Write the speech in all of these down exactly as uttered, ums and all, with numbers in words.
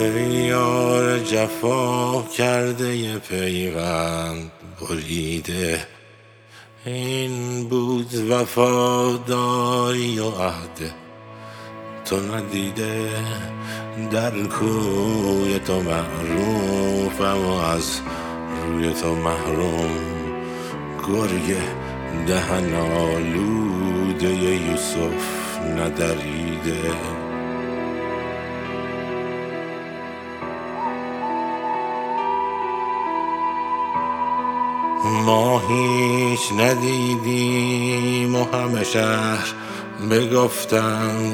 ای یار جفا کرده ی پیوند بریده، این بود وفاداری و عهد تو ندیده. در کوی تو معروفم و از روی تو محروم، گرگ دهن آلوده یوسف ندریده. ما هیچ ندیدیم و همه شهر بگفتند،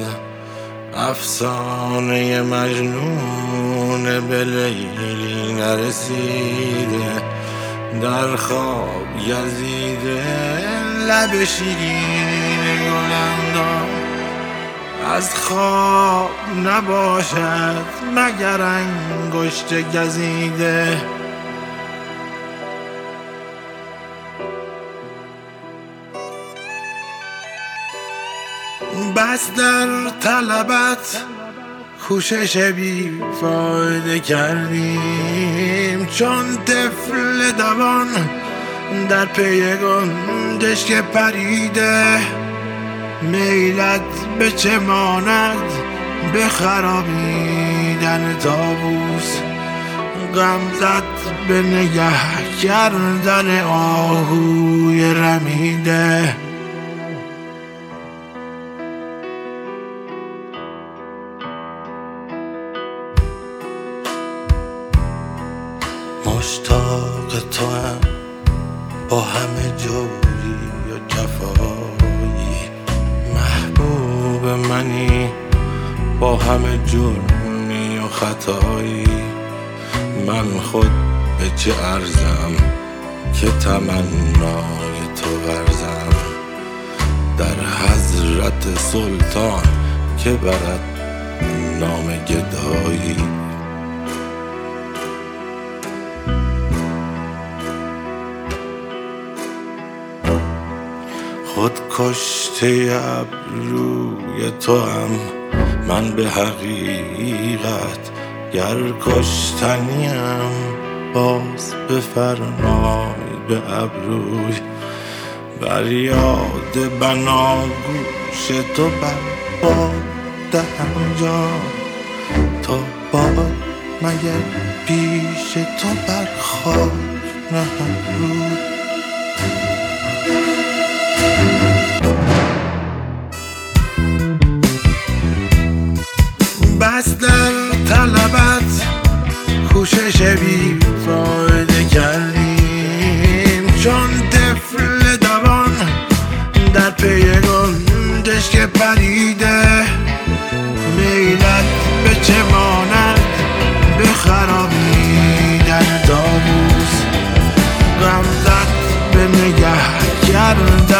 افسانه مجنون به لیلی نرسیده. در خواب گزیده لب شیرین گلندام، از خواب نباشد مگر انگشت گزیده. بس در طلبت کوشش بی فایده کردیم، چون طفل دوان در پی گنجشک که پریده. میلت به چه ماند به خرابیدن طاووس، غمزت به نگه کردن آهوی رمیده. مشتاق تو هم با همه جوری و جفایی، محبوب منی با همه جرمی و خطایی. من خود به چه ارزم که تمنای تو ورزم، در حضرت سلطان که برد نام گدایی. خود کشته ابروی تو هم من به حقیقت، گر کشتنیم باز بفرمای به ابروی. بر یاد بناگوش تو بر باد دهم جان، تا باد مگر پیش تو بر خاک نهم روی. بس در طلبت کوشش بی فایده کردیم، چون طفل دوان در پی گنجشک که پریده. میلت به چه ماند به خرابیدن طاووس، غمزت به نگه کردن